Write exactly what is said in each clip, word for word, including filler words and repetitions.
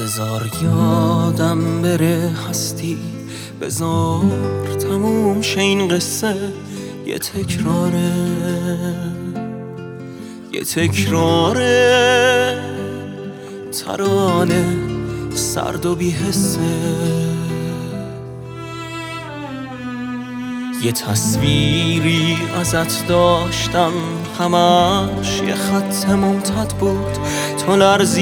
بذار یادم بره هستی، بذار تموم شه این قصه، یه تکراره یه تکراره، ترانه سرد و بی‌حسه. یه تصویری ازت داشتم همش یه خط ممتد بود، تو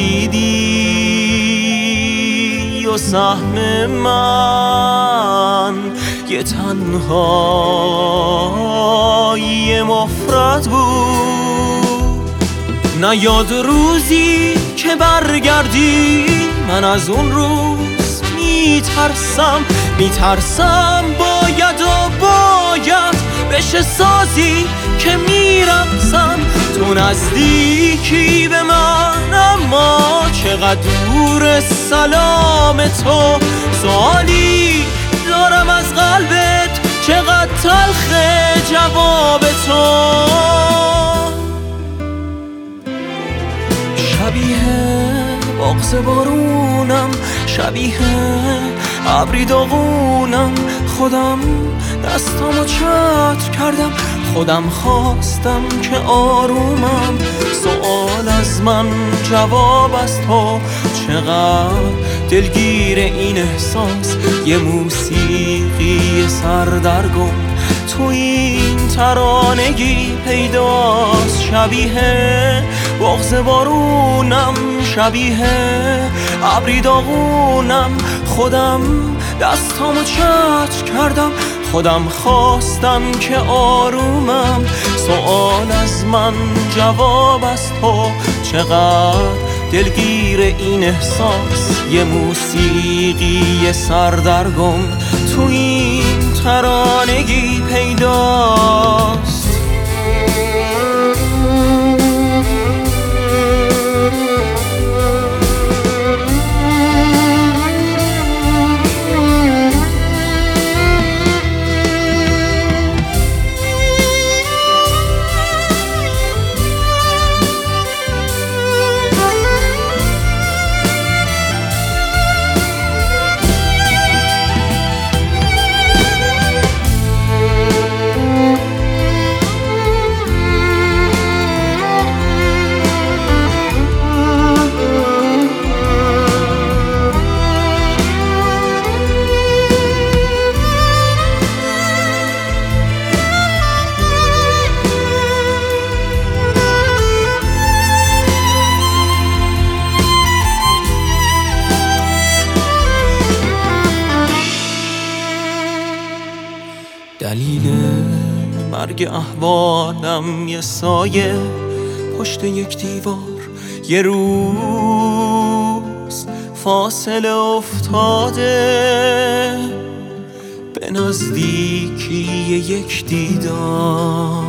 لرزیدی و سهم من یه تنهایی مفرد بود. نیاد روزی که برگردی، من از اون روز میترسم میترسم باید و باید بشه سازی که میرقصم. تو نزدیکی به من اما چقدر دور سلام تو، سوالی دارم از قلبت چقدر تلخه جواب تو. شبیه بغض بارونم، شبیه ابری داغونم، خودم دستامو چتر کردم، خودم خواستم که آرومم. سوال از من جواب از تو، چقدر دلگیر این احساس. یه موسیقی سردرگم تو این ترانگی پیداست. شبیه بغض بارونم، شبیه ابری داغونم، خودم دستامو چتر کردم، خودم خواستم که آرومم. سوال از من جواب از تو، چقدر دلگیر این احساس. یه موسیقی سردرگم تو این ترانگی پیداست. دلیل مرگ احوالم یه سایه پشت یک دیوار، یه روز فاصله افتاده به نزدیکی یک دیدار.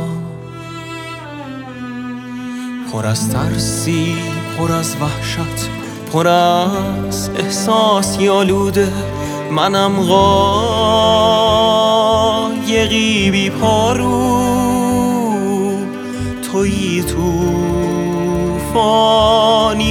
پر از ترسی، پر از وحشت، پر از احساسی آلوده، منم قایقی بی پارو، تویی توفانی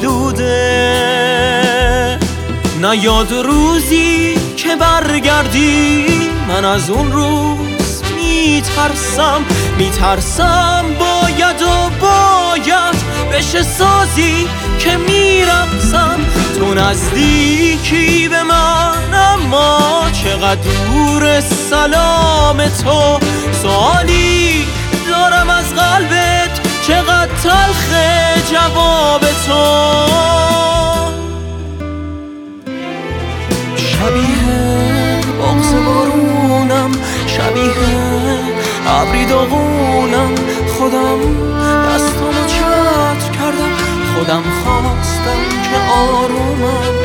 آلوده. نیاد روزی که برگردی، من از اون روز میترسم میترسم باید و باید بشه سازی که میرقصم. تو نزدیکی به من اما چقدر دور سلام تو، سوالی دارم از قلبت چقدر تلخه جواب تو. شبیه بغض بارونم، شبیه ابری داغونم، خودم دستامو چتر کردم، خودم خواستم که آرومم.